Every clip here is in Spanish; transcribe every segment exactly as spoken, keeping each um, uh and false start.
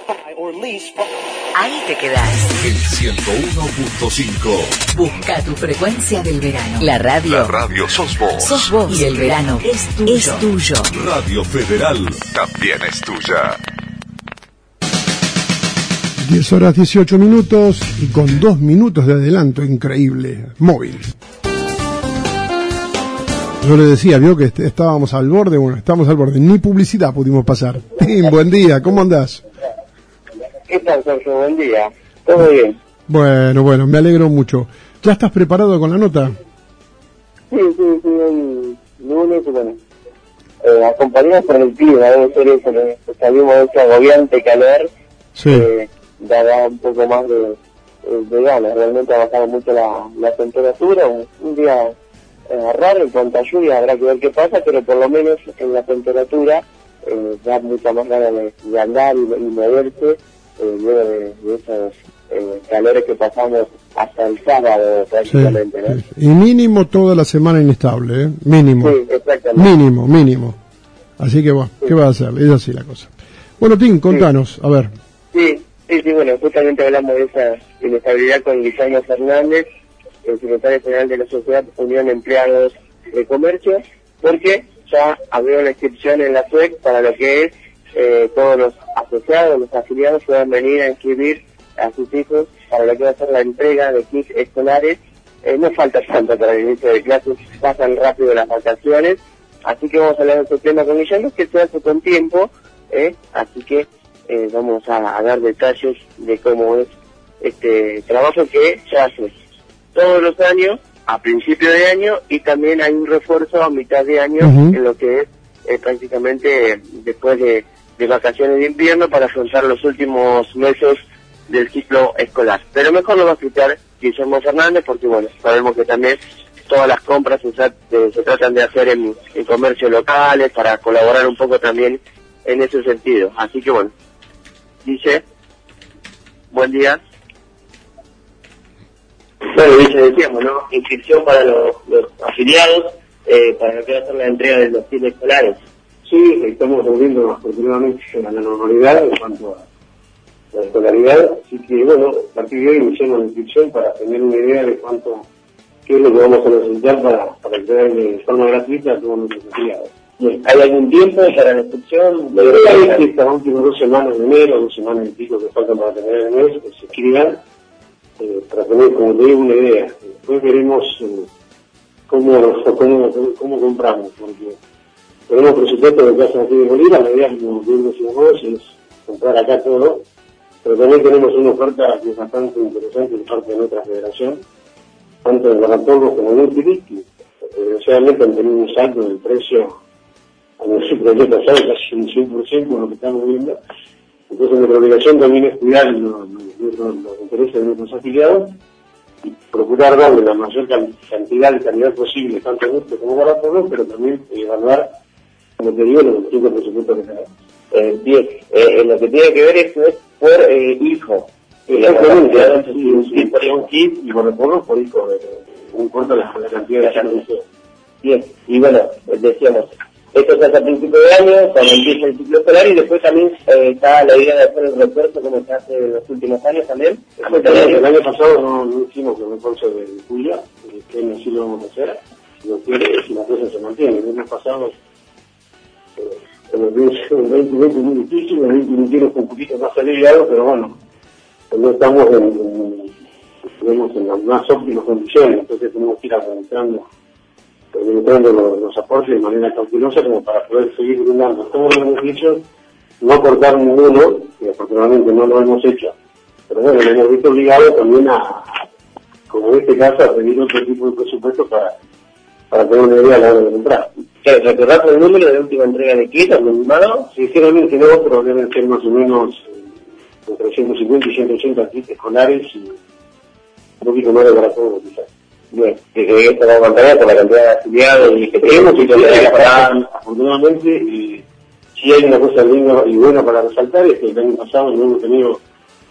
Ahí te quedás. El ciento uno punto cinco. Busca tu frecuencia del verano. La radio. La radio sos vos. Sos vos. Y el verano es tuyo. Es tuyo. Radio Federal también es tuya. diez horas dieciocho minutos y con dos minutos de adelanto, increíble, móvil. Yo le decía, vio que estábamos al borde, bueno, estamos al borde, ni publicidad pudimos pasar. Tim, buen día, ¿cómo andás? ¿Qué tal, Sergio? Buen día. ¿Todo bien? Bueno, bueno, me alegro mucho. ¿Ya estás preparado con la nota? Sí, sí, sí, el lunes, bueno, eh, acompañados por el clima, debe ser eso, que salimos de ese agobiante calor, sí. eh, da, da un poco más de, de ganas, realmente ha bajado mucho la, la temperatura, un, un día eh, raro en cuanto a lluvia, habrá que ver qué pasa, pero por lo menos en la temperatura eh, da mucha más ganas de, de andar y, y moverse, eh, luego de, de esos eh, calores que pasamos hasta el sábado prácticamente, sí, ¿no? Sí. Y mínimo toda la semana inestable, ¿eh? Mínimo. Sí, exactamente. Mínimo, mínimo. Así que bueno, sí. ¿Qué va a hacer? Es así la cosa. Bueno, Tim, contanos, sí. A ver. Sí, sí, sí, bueno, justamente hablamos de esa inestabilidad con Guillermo Fernández, el secretario general de la Sociedad Unión Empleados de Comercio, porque ya abrió la inscripción en la S U E C para lo que es eh, todos los asociados, los afiliados puedan venir a inscribir a sus hijos para lo que va a ser la entrega de kits escolares. Eh, no falta tanto para el inicio de clases, pasan rápido las vacaciones, así que vamos a hablar de este tema con Guillermo, que se hace con tiempo, eh, así que eh, vamos a, a dar detalles de cómo es este trabajo que se hace todos los años, a principio de año, y también hay un refuerzo a mitad de año, uh-huh. en lo que es eh, prácticamente eh, después de, de vacaciones de invierno para afrontar los últimos meses del ciclo escolar. Pero mejor lo va a explicar Guillermo Fernández, porque bueno, sabemos que también todas las compras se, se, se tratan de hacer en, en comercios locales para colaborar un poco también en ese sentido. Así que bueno, dice, buen día. Bueno, dice, decíamos, ¿no? Inscripción para los, los afiliados, eh, para lo que va a ser la entrega de los kits escolares. Sí, estamos volviendo afortunadamente a la normalidad en cuanto a la escolaridad, así que bueno, a partir de hoy iniciamos la inscripción para tener una idea de cuánto, qué es lo que vamos a necesitar para, para entregar de forma gratuita a todos nuestros afiliados. ¿Hay algún tiempo para la inscripción? La verdad es que estas últimas dos semanas de enero, dos semanas y pico que faltan para terminar el mes, que se escriban, eh, para tener, como te digo, una idea. Después veremos eh, cómo, cómo, cómo compramos, porque tenemos presupuesto de Casa aquí de Bolívar, la idea, como bien decíamos, es comprar acá todo, pero también tenemos una oferta que es bastante interesante de parte de nuestra federación, tanto de Guanatorros como de Utili, que desgraciadamente han tenido un salto del precio en el ciclo de pasado casi un cien por ciento con lo que estamos viendo. Entonces nuestra obligación también es cuidar los, los, los intereses de nuestros afiliados y procurar darle la mayor cantidad de calidad posible, tanto en este como para todos, pero también evaluar, como te digo, los distintos presupuestos que tenemos. Eh, bien, eh, lo que tiene que ver es que es por eh, hijo. Exactamente, sí, por un kit y por retorno por hijo, no importa la, la cantidad de años que sea. Bien, y bueno, decíamos, esto se hace a principio de año, cuando empieza el ciclo escolar, y después también eh, está la idea de hacer el refuerzo como se hace en los últimos años también. El, el año pasado no, no hicimos el refuerzo de Julia, que año sí lo vamos a hacer, si lo quiere, si la cosa se mantiene. El año pasado eh, el veinte veinte muy difícil, el veinte veintiuno fue un poquito más aliviado, pero bueno, no estamos en, en, digamos, en las más óptimas condiciones, entonces tenemos que ir administrando, administrando los, los aportes de manera cautelosa como para poder seguir brindando todos los beneficios, no cortar ninguno, que afortunadamente no lo hemos hecho, pero bueno, nos hemos visto obligados también a, como en este caso, a pedir otro tipo de presupuesto para, para tener una idea a la hora de comprar. ¿Recordás el número de última entrega de kits, aproximado? Sinceramente no, pero deben ser más o menos eh, entre ciento cincuenta y ciento ochenta kits escolares y un poquito más de para todos, quizás. Bien, que esto va a mantener por la cantidad de afiliados y que tenemos y que para, afortunadamente, eh, si hay una cosa linda y buena para resaltar es que el año pasado no hemos tenido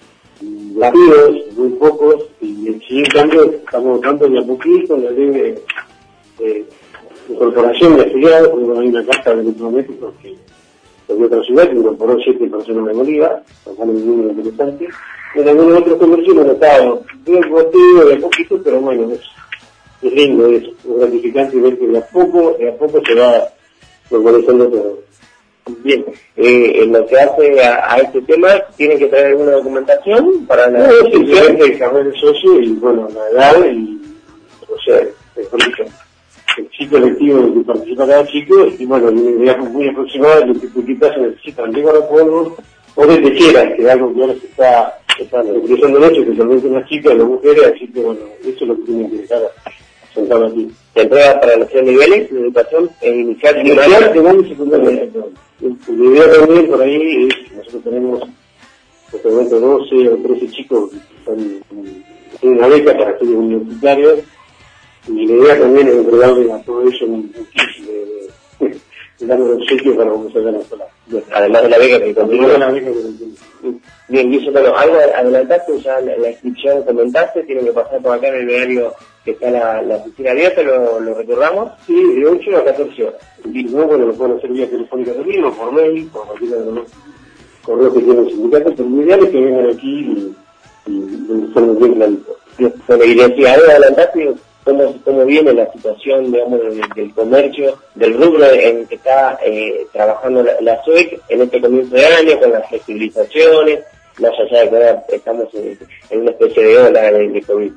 vacíos, muy pocos, y el siguiente cambio estamos votando de a poquito en la ley de eh, incorporación de afiliados, porque hay una carta de electrodomésticos que de otra ciudad, que incorporó siete personas de Bolívar, con un número interesante. En algunos otros comercios no estaba bien goteo de a poquito, pero bueno, es, es lindo, es gratificante ver que de a poco, de a poco se va normalizando todo. Bien, eh, en lo que hace a, a este tema, ¿tienen que traer alguna documentación para la no, simplemente el carnet de socio y, bueno, la edad y, o sea, mejor dicho, el chico electivo en que participa cada chico, y bueno, una idea muy aproximada de lo que quizás se necesitan de guardapolvos o de techeras, que es algo que ahora se está, está utilizando mucho, especialmente en las chicas, en las mujeres, así que bueno, eso es lo que tienen que dejar sentado aquí. ¿Se entrega para los tres niveles de educación en inicial, inicial, primaria y secundaria? La idea también por ahí es, nosotros tenemos justamente doce o trece chicos que están en una beca para estudios universitarios, y la idea también es entregarles a todo ello un kit de, de, de darle un obsequio para comenzar a la escuela. Además de la beca que continúa. Además de la beca que continúa. Bien, y eso, bueno, algo adelantaste, ya la, la inscripción comentaste, tienen que pasar por acá en el horario que está la, la oficina abierta, lo, lo recordamos. Sí, de ocho a catorce horas. Y luego, bueno, lo pueden hacer vía telefónica también, o por mail, por cualquiera de los correos que tienen el sindicato, pero lo ideal es que vengan aquí y, y lo informen bien clarito. Bueno, y decía, algo adelantaste, cómo, cómo viene la situación, digamos, del, del comercio, del rubro en el que está eh, trabajando la, la S U E C en este comienzo de año, con las flexibilizaciones, más allá de que ahora estamos en, en una especie de ola de, de COVID.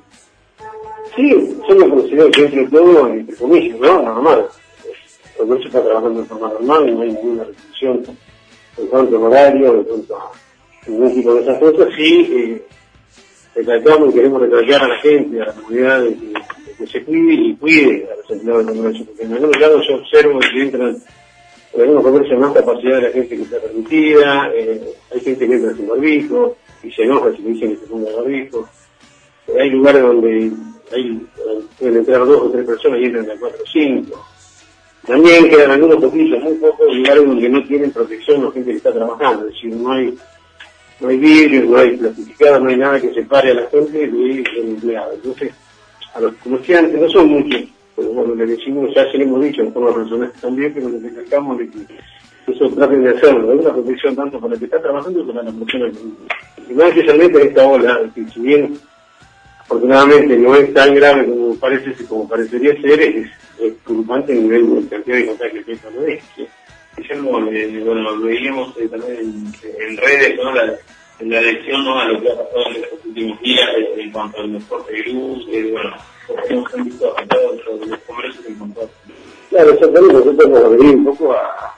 Sí, yo lo considero que entre todo, entre comillas, ¿no? Normal. El comercio está trabajando de forma normal, no hay ninguna restricción en cuanto al horario, en cuanto a ningún tipo de esas cosas. Sí, eh, recalcamos y queremos recalcar a la gente, a la comunidad, de que, de que se cuide y cuide a los empleados del comercio, porque en algunos lados yo observo que entran en algunos comercios más capacidad de la gente que está permitida, eh, hay gente que entra sin barbijo y se enoja si le dicen que se ponga barbijo. Eh, hay lugares donde hay, pueden entrar dos o tres personas y entran de cuatro o cinco. También quedan algunos poquillos, muy pocos lugares donde no tienen protección la gente que está trabajando, es decir, no hay no hay vidrios, no hay plastificados, no hay nada que separe a la gente del empleado. Entonces, a los comerciantes, no son muchos, pero bueno, le decimos, ya se le hemos dicho en forma personal también, pero les recalcamos de que eso traten de hacerlo, hay una protección tanto para el que está trabajando como para la persona que, y más especialmente en esta ola, que si bien afortunadamente no es tan grave como parece, como parecería ser, es, es preocupante el nivel de cantidad de contagios que esto no es. ¿Sí? Bueno, eh, bueno, lo veíamos eh, también en, en redes, ¿no? La, en la elección, ¿no? A lo que ha pasado en los últimos días eh, en cuanto al transporte de luz, eh, bueno, hemos visto afectados los comercios en cuanto a... Claro, exactamente, nosotros nos adherimos un poco a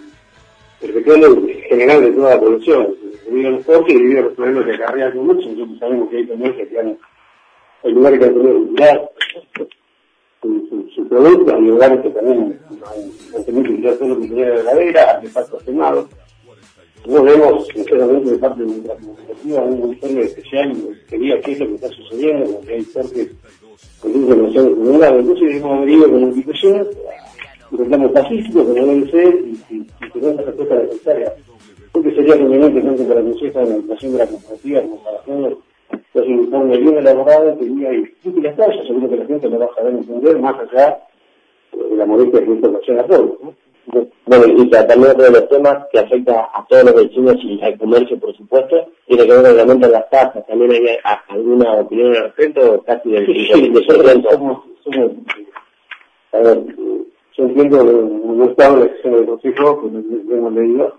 el reclamo general de toda la población, debido a los costos y debido a los problemas que acarrea el comercio. Nosotros sabemos que hay comercios que han, hay lugares que han tenido que tirar su, su, su producto, hay lugares que también han, han tenido que tirar todo lo que tenía de la heladera, artefactos quemados. No vemos, sinceramente, de parte de nuestra comunicativa, un informe especial que diga qué es lo que está sucediendo, porque hay cortes con información acumulada. Entonces hemos adherido con instituciones, intentamos pacíficos, que no debe ser, y que no es la respuesta necesaria. Porque sería conveniente tanto para la Conseja de Administración de la Cooperativa como para todos, que es un informe bien elaborado que diga y que las cosas, seguro que la gente lo va a saber entender, más allá de la molestia que esto ocasiona a todos, ¿no? Bueno, y también otro de los temas que afecta a todos los vecinos y al comercio, por supuesto, tiene que ver obviamente con las tasas. ¿También hay a, alguna opinión al respecto? Casi del cincuenta por ciento. Somos, somos, a ver, yo entiendo, no he estado en la sesión del Consejo, pues lo hemos leído.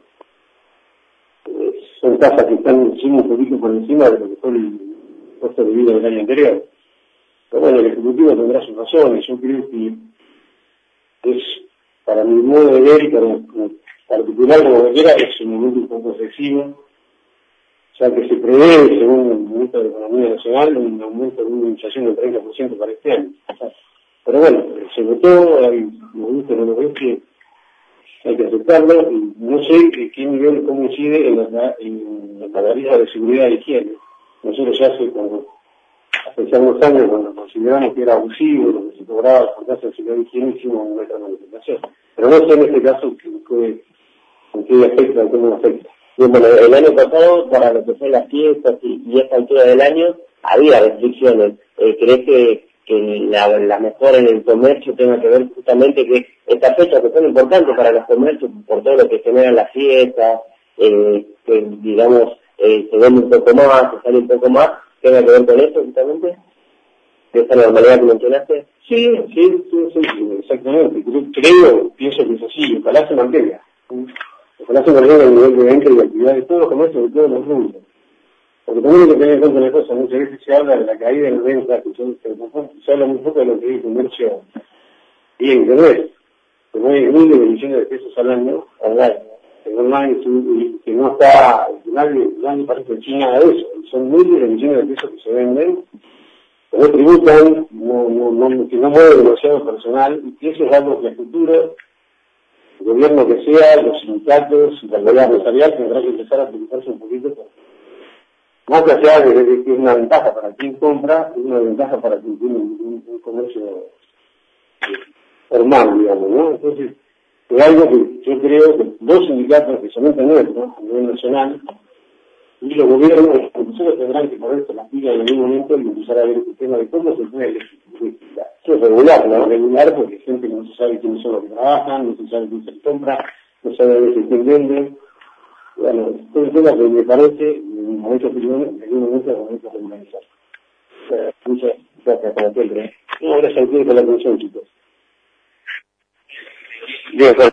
Eh, son tasas que están encima, un poquito por encima de lo que fue el costo de vida del año anterior. Pero bueno, el Ejecutivo tendrá sus razones. Yo creo que es, para mi modo de ver y para, para particular como que quiera, es un momento un poco excesivo, ya que se prevé, según el Ministro de Economía Nacional, un aumento de una inflación del treinta por ciento para este año. Pero bueno, se votó, hay, me gusta o no me gusta, hay que aceptarlo, y no sé qué nivel, cómo incide en la, en la pagaría de seguridad y higiene. Nosotros ya hace, cuando, hace ya unos años, cuando consideramos que era abusivo lo que se cobraba por tasa de seguridad y higiene, hicimos nuestra manifestación. Pero no sé en este caso qué, qué afecta, cómo afecta. Bien, bueno, el año pasado, para lo que fue las fiestas y, y esta altura del año, había restricciones. Eh, ¿Crees que que la, la mejora en el comercio tenga que ver justamente que estas fechas que son importantes para los comercios por todo lo que generan las fiestas, eh, que digamos eh, se vende un poco más, se sale un poco más, tenga que ver con eso justamente, de esa normalidad que mencionaste. Sí, sí, sí, sí, sí, exactamente. Creo, pienso que es así, ojalá se mantenga. Ojalá se mantenga el nivel de venta y de actividad de todos los comercios, de todos los rubros. Porque también hay que tener en cuenta una cosa, muchas veces se habla de la caída en ventas, se habla muy poco de lo que es el comercio y en internet, que no hay miles de millones de pesos al año, online, en online, que no está, que nadie, nadie parece que nada de eso, son miles de millones de pesos que se venden, que no tributan, no, no, no, que no mueven demasiado personal, y que eso es algo que a futuro, el gobierno que sea, los sindicatos, la realidad empresarial tendrá que empezar a preocuparse un poquito por más allá de, de que es una ventaja para quien compra, es una ventaja para quien tiene un, un, un comercio formal, digamos, ¿no? Entonces, es algo que yo creo que dos sindicatos, especialmente nuestros, a nivel nacional, y los gobiernos, nosotros tendrán que ponerse las pilas en algún momento y empezar a ver el tema de cómo se puede legislar. Eso es regular, ¿no? Regular porque hay gente que no se sabe quiénes son los que trabajan, no se sabe quién se compra, no se sabe a veces quién vende. Bueno, es un tema que me parece, en mi momento opinión, en algún momento es momento de regularizar. Eh, muchas gracias, como siempre. No, gracias a ustedes por la atención, chicos. Bien, Jorge.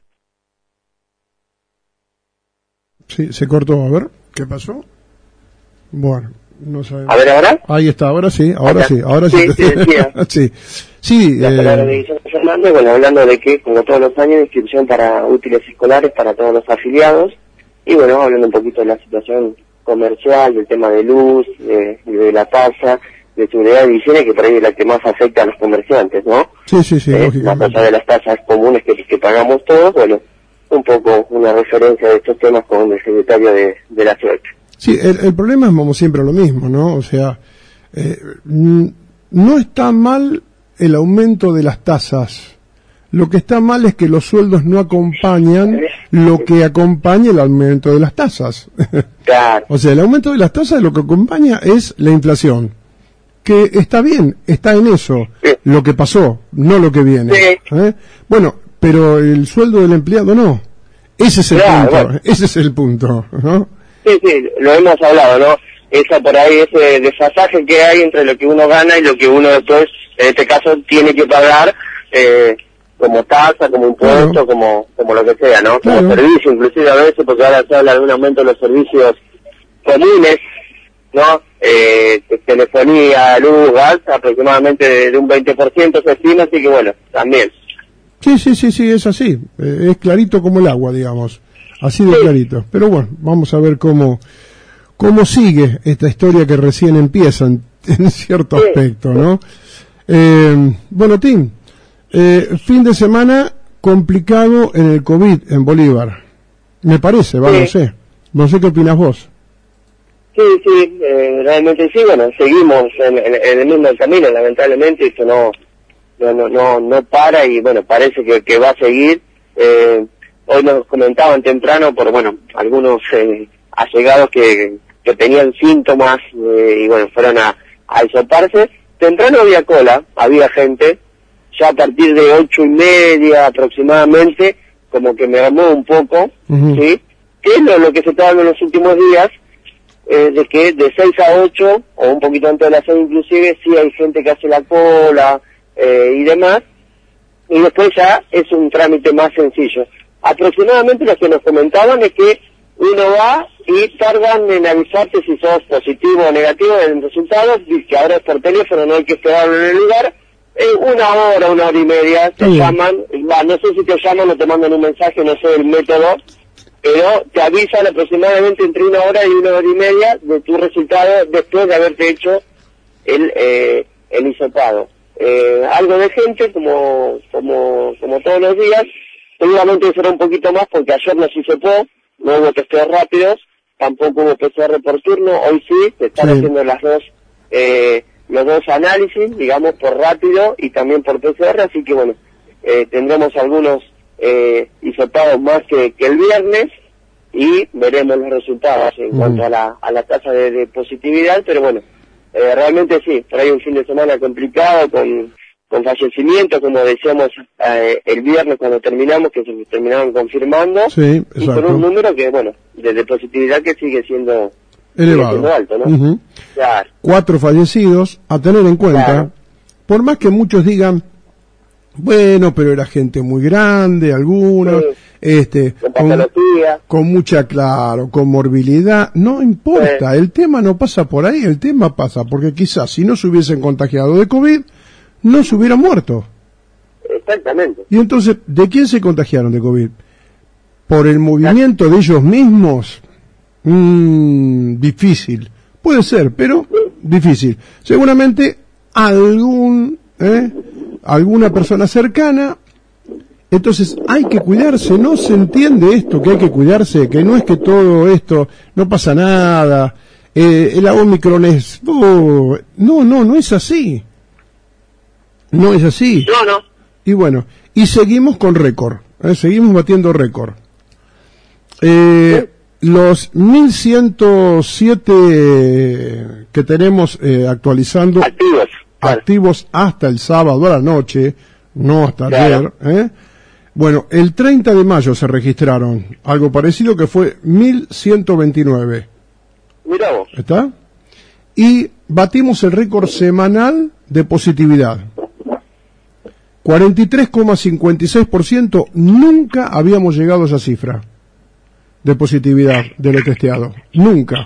Sí, se cortó, a ver, ¿qué pasó? Bueno, no sabemos. A ver, ¿ahora? Ahí está, ahora sí, ahora Acá. sí, ahora sí. Sí, sí, decía. sí, sí. La eh, palabra de Guillermo Fernández, bueno, hablando de que, como todos los años, inscripción para útiles escolares para todos los afiliados, y bueno, hablando un poquito de la situación comercial, del tema de luz, de, de la tasa, de seguridad de higiene, que por ahí es la que más afecta a los comerciantes, ¿no? Sí, sí, sí, eh, lógicamente. Más allá de las tasas comunes que, que pagamos todos, bueno, un poco una referencia de estos temas con el secretario de, de la ciudad. Sí, el, el problema es como siempre lo mismo, ¿no? O sea, eh, no está mal el aumento de las tasas. Lo que está mal es que los sueldos no acompañan lo que acompaña el aumento de las tasas. Claro. O sea, el aumento de las tasas lo que acompaña es la inflación. Que está bien, está en eso, Sí. lo que pasó, no lo que viene. Sí. ¿Eh? Bueno, pero el sueldo del empleado no. Ese es el Claro, punto, bueno. ese es el punto, ¿no? Sí, sí, lo hemos hablado, ¿no? Esa por ahí, ese desfasaje que hay entre lo que uno gana y lo que uno después, en este caso, tiene que pagar, eh, como tasa, como impuesto, Claro. como como lo que sea, ¿no? Como Claro. servicio, inclusive a veces, porque ahora se habla de un aumento de los servicios comunes, ¿no? Eh, telefonía, luz, gas, aproximadamente de, de un veinte por ciento se estima, así que bueno, también. Sí, sí, sí, sí, es así. Eh, es clarito como el agua, digamos. Así de Sí. clarito. Pero bueno, vamos a ver cómo, cómo sigue esta historia que recién empieza en, en cierto Sí. aspecto, ¿no? Eh, bueno, Tim, eh, fin de semana complicado en el COVID en Bolívar. Me parece, va, Sí. no sé. No sé qué opinas vos. Sí, sí, eh, realmente sí, bueno, seguimos en, en, en el mismo camino, lamentablemente, esto no, no, no, no, no para y bueno, parece que, que va a seguir. Eh, hoy nos comentaban temprano por, bueno, algunos eh, allegados que, que tenían síntomas eh, y bueno, fueron a, a hisoparse. Temprano había cola, había gente, ya a partir de ocho y media aproximadamente, como que me armó un poco, Ujú. ¿sí? Que es lo, lo que se está dando en los últimos días, eh, de que de seis a ocho, o un poquito antes de las seis inclusive, sí hay gente que hace la cola eh, y demás, y después ya es un trámite más sencillo. Aproximadamente lo que nos comentaban es que uno va y tardan en avisarte si sos positivo o negativo en el resultado, y que ahora es por teléfono, no hay que esperarlo en el lugar, eh, una hora, una hora y media, te Bien. llaman, va, no sé si te llaman o te mandan un mensaje, no sé el método, pero te avisan aproximadamente entre una hora y una hora y media de tu resultado después de haberte hecho el eh, el hisopado. Eh, algo de gente, como como como todos los días, seguramente será un poquito más porque ayer no se hisopó, no hubo testeos rápidos, tampoco hubo P C R por turno, hoy sí, se están Sí. haciendo las dos eh, los dos análisis, digamos, por rápido y también por P C R, así que bueno, eh, tendremos algunos eh, hisopados más que, que el viernes y veremos los resultados en Mm. cuanto a la, a la tasa de, de positividad, pero bueno, eh, realmente sí, trae un fin de semana complicado con, con fallecimientos, como decíamos eh, el viernes cuando terminamos, que se terminaron confirmando, Sí, y con un número que, bueno, de, de positividad que sigue siendo, elevado. sigue siendo alto, ¿no? Uh-huh. Claro. Cuatro fallecidos, a tener en cuenta, Claro. por más que muchos digan, bueno, pero era gente muy grande, algunos, Sí. este, Con con, patología. con mucha, claro, con morbilidad, no importa, Sí. el tema no pasa por ahí, el tema pasa porque quizás si no se hubiesen contagiado de COVID, no se hubieran muerto. Exactamente. Y entonces, ¿de quién se contagiaron de COVID? ¿Por el movimiento de ellos mismos? Mm, difícil. Puede ser, pero difícil. Seguramente algún, ¿eh? alguna persona cercana. Entonces hay que cuidarse, no se entiende esto, que hay que cuidarse, que no es que todo esto, no pasa nada, eh, el Omicron es, oh, no, no, no es así. No es así. No, no. Y bueno, y seguimos con récord, ¿eh? seguimos batiendo récord. Eh, los mil ciento siete que tenemos eh, actualizando, Activos. Claro. activos hasta el sábado a la noche, no hasta Claro. ayer, ¿eh? Bueno, el treinta de mayo se registraron algo parecido que fue mil ciento veintinueve, Mirá vos. ¿está? Y batimos el récord semanal de positividad. cuarenta y tres coma cincuenta y seis por ciento, nunca habíamos llegado a esa cifra de positividad de lo testeado. Nunca.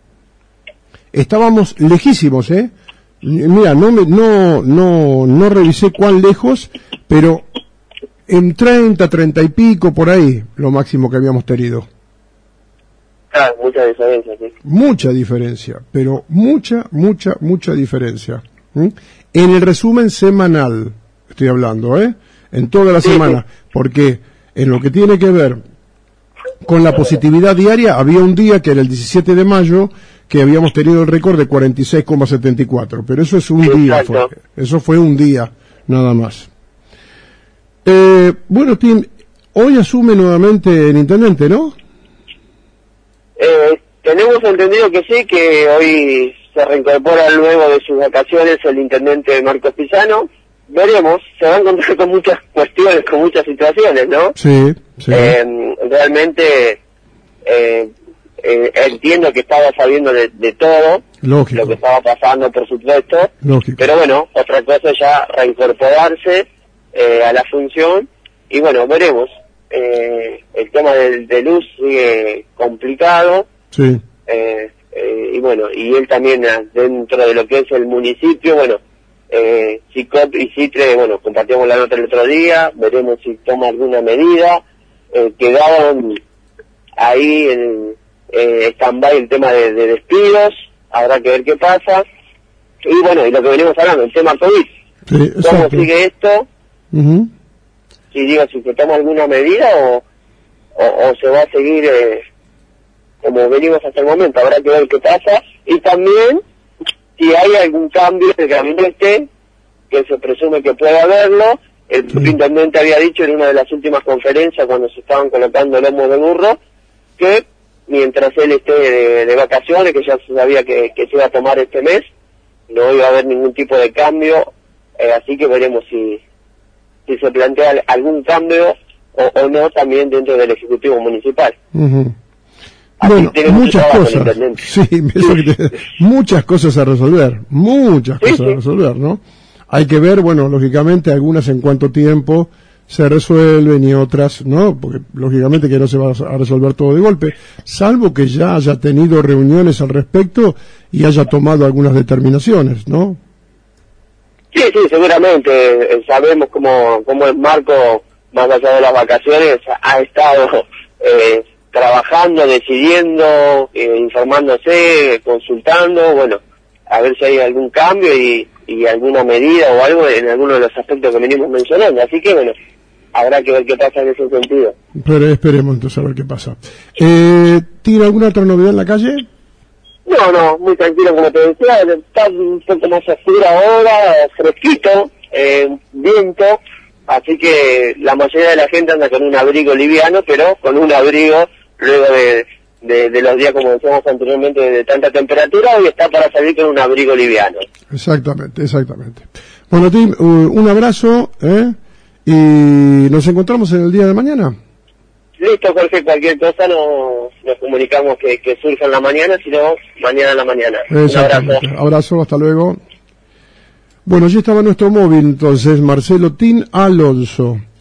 Estábamos lejísimos, ¿eh? Mira, no me, no, no, no revisé cuán lejos, pero en treinta, treinta y pico por ahí, lo máximo que habíamos tenido. Claro, mucha diferencia, sí. Mucha diferencia, pero mucha, mucha, mucha diferencia. ¿Mm? En el resumen semanal, estoy hablando, ¿eh? En toda la Sí, semana, porque en lo que tiene que ver con la positividad diaria, había un día que era el diecisiete de mayo, que habíamos tenido el récord de cuarenta y seis coma setenta y cuatro, pero eso es un día, fue, Exacto. eso fue un día, nada más. Eh, bueno, Tim, hoy asume nuevamente el intendente, ¿no? Eh, tenemos entendido que sí, que hoy se reincorpora luego de sus vacaciones el intendente Marcos Pisano. Veremos, se va a encontrar con muchas cuestiones, con muchas situaciones, ¿no? Sí, sí. Eh, realmente eh, eh, entiendo que estaba sabiendo de, de todo, Lógico. lo que estaba pasando, por supuesto, Lógico. pero bueno, otra cosa es ya reincorporarse eh, a la función, y bueno, veremos. Eh, el tema del, de luz sigue complicado, Sí. eh, eh, y bueno, y él también ah, dentro de lo que es el municipio, bueno, eh, CICOP y CITRE, bueno, compartimos la nota el otro día, veremos si toma alguna medida, eh, quedaron ahí en eh, stand-by el tema de, de despidos, habrá que ver qué pasa, y bueno, y lo que venimos hablando, el tema COVID, Sí, ¿cómo exacto. sigue esto? Ujú. Si digo, si se toma alguna medida o, o, o se va a seguir eh, como venimos hasta el momento, habrá que ver qué pasa, y también si hay algún cambio en el gabinete, que se presume que puede haberlo. El Sí. intendente había dicho en una de las últimas conferencias cuando se estaban colocando lomos de burro, que mientras él esté de, de vacaciones, que ya se sabía que, que se iba a tomar este mes, no iba a haber ningún tipo de cambio, eh, así que veremos si, si se plantea algún cambio o, o no también dentro del Ejecutivo Municipal. Ujú. Así Bueno, tiene mucho muchas trabajo el cosas. intendente. Sí, eso que te- muchas cosas a resolver, muchas Sí, cosas sí. a resolver, ¿no? Hay que ver, bueno, lógicamente algunas en cuánto tiempo se resuelven y otras, ¿no? Porque lógicamente que no se va a resolver todo de golpe, salvo que ya haya tenido reuniones al respecto y haya tomado algunas determinaciones, ¿no? Sí, sí, seguramente. Eh, sabemos cómo, cómo es Marco, más allá de las vacaciones, ha estado eh, trabajando, decidiendo, eh, informándose, consultando, bueno, a ver si hay algún cambio y, y alguna medida o algo en alguno de los aspectos que venimos mencionando. Así que, bueno, habrá que ver qué pasa en ese sentido. Pero esperemos entonces a ver qué pasa. Eh, ¿Tiene alguna otra novedad en la calle? No, no, muy tranquilo, como te decía, está un poco más oscuro ahora, fresquito, eh, viento, así que la mayoría de la gente anda con un abrigo liviano, pero con un abrigo luego de, de, de los días, como decíamos anteriormente, de tanta temperatura, hoy está para salir con un abrigo liviano. Exactamente, exactamente. Bueno, Tim, un abrazo, ¿eh? Y nos encontramos en el día de mañana. Listo, Jorge, cualquier cosa nos, nos comunicamos que, que surja en la mañana, si no, mañana en la mañana. Un abrazo. Abrazo, hasta luego. Bueno, allí estaba nuestro móvil, entonces, Marcelo Tin Alonso.